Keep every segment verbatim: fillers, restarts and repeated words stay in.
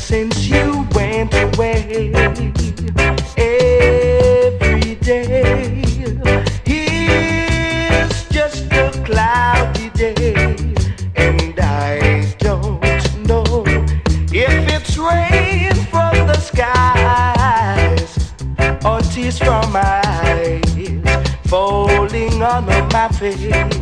since you went away, every day is just a cloudy day, and I don't know if it's rain from the skies or tears from my eyes falling on my face.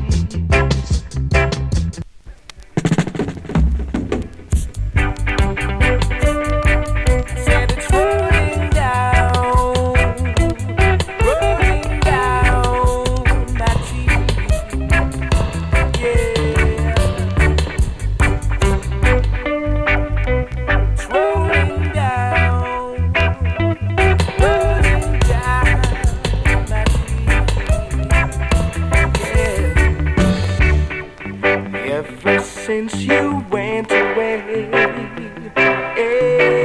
Since you went